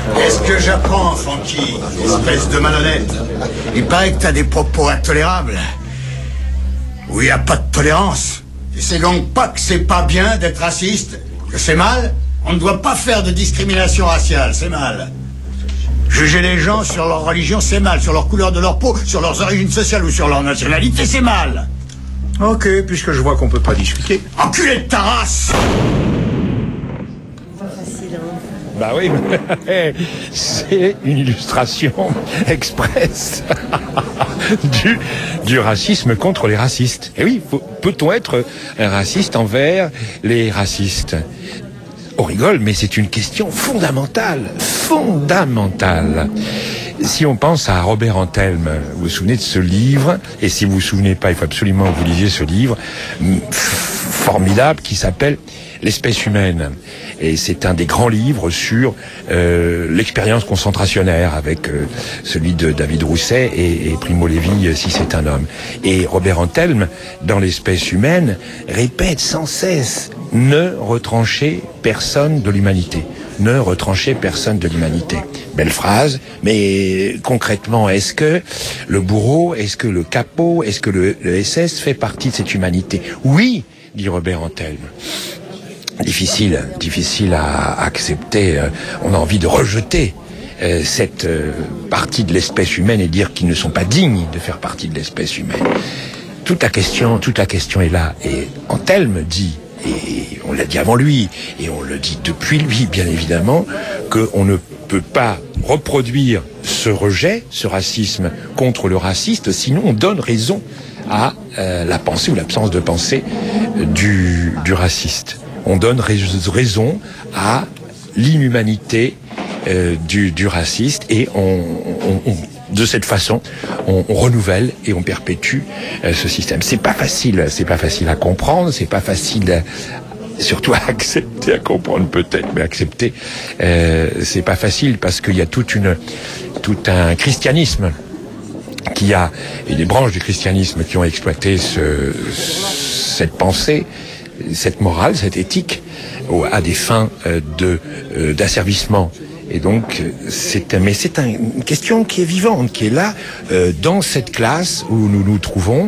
Qu'est-ce que j'apprends, Francky, espèce de malhonnête? Il paraît que t'as des propos intolérables. Où il n'y a pas de tolérance. Et c'est donc pas que c'est pas bien d'être raciste, que c'est mal. On ne doit pas faire de discrimination raciale, c'est mal. Juger les gens sur leur religion, c'est mal. Sur leur couleur de leur peau, sur leurs origines sociales ou sur leur nationalité, c'est mal. Ok, puisque je vois qu'on peut pas discuter. Enculé de ta race! Bah oui, c'est une illustration express du racisme contre les racistes. Et oui, peut-on être un raciste envers les racistes? On rigole, mais c'est une question fondamentale. Si on pense à Robert Antelme, vous vous souvenez de ce livre, et si vous vous souvenez pas, il faut absolument que vous lisiez ce livre formidable qui s'appelle L'espèce humaine. Et c'est un des grands livres sur l'expérience concentrationnaire avec celui de David Rousset et Primo Levi, si c'est un homme. Et Robert Antelme, dans L'espèce humaine, répète sans cesse: ne retranchez personne de l'humanité. Ne retranchez personne de l'humanité. Belle phrase, mais concrètement, est-ce que le bourreau, est-ce que le capot, est-ce que le SS fait partie de cette humanité? Oui, dit Robert Antelme. Difficile à accepter. On a envie de rejeter cette partie de l'espèce humaine et dire qu'ils ne sont pas dignes de faire partie de l'espèce humaine. Toute la question est là. Et Antelme dit, et on l'a dit avant lui, et on le dit depuis lui, bien évidemment, qu'on ne peut pas reproduire ce rejet, ce racisme contre le raciste, sinon on donne raison à la pensée ou l'absence de pensée du raciste. On donne raison à l'inhumanité du raciste et de cette façon, on renouvelle et on perpétue ce système. C'est pas facile à comprendre, c'est pas facile surtout à accepter, à comprendre peut-être, mais accepter, c'est pas facile parce qu'il y a tout un christianisme et des branches du christianisme qui ont exploité cette pensée, cette morale, cette éthique, à des fins d'asservissement. Et donc, c'est une question qui est vivante, qui est là, dans cette classe où nous nous trouvons,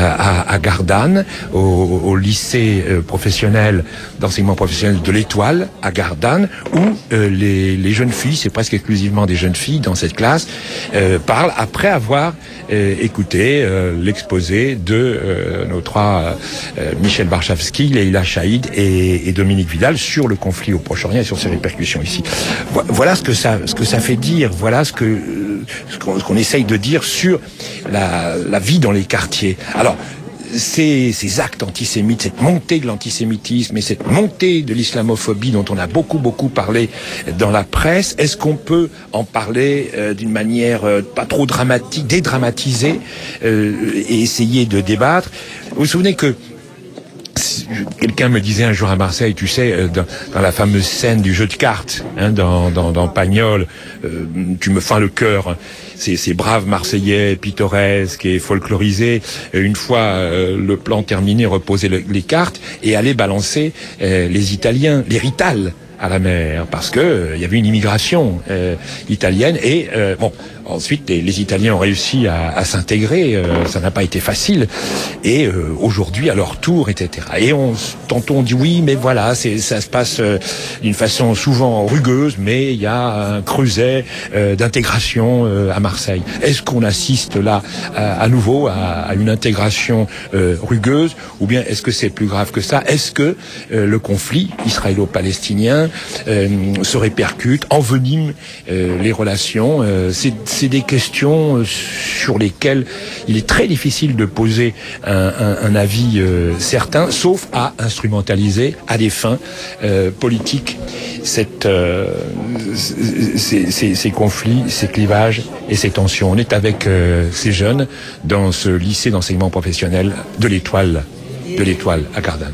à Gardanne, au lycée professionnel, d'enseignement professionnel de l'Étoile, à Gardanne, où les jeunes filles, c'est presque exclusivement des jeunes filles dans cette classe, parlent après avoir écouté l'exposé de nos trois, Michel Barchavski, Leïla Chaïd et Dominique Vidal, sur le conflit au Proche-Orient et sur ses répercussions ici. Voilà ce que ça fait dire, voilà ce qu'on essaye de dire sur la vie dans les quartiers. Alors, ces actes antisémites, cette montée de l'antisémitisme et cette montée de l'islamophobie dont on a beaucoup parlé dans la presse, est-ce qu'on peut en parler d'une manière pas trop dramatique, dédramatiser et essayer de débattre? Vous vous souvenez que quelqu'un me disait un jour à Marseille, tu sais, dans la fameuse scène du jeu de cartes, dans Pagnol, tu me fends le cœur. Ces braves Marseillais pittoresques et folklorisés, une fois le plan terminé, reposaient les cartes et allaient balancer les Italiens, les Rital, à la mer, parce que il y avait une immigration italienne et ensuite les Italiens ont réussi à s'intégrer, ça n'a pas été facile et aujourd'hui à leur tour, etc. Et tantôt on dit oui, mais voilà, ça se passe d'une façon souvent rugueuse, mais il y a un creuset d'intégration à Marseille. Est-ce qu'on assiste là à nouveau à une intégration rugueuse, ou bien est-ce que c'est plus grave que ça? Est-ce que le conflit israélo-palestinien se répercute, envenime les relations? C'est des questions sur lesquelles il est très difficile de poser un avis certain, sauf à instrumentaliser à des fins politiques ces conflits, ces clivages et ces tensions. On est avec ces jeunes dans ce lycée d'enseignement professionnel de l'Étoile à Gardanne.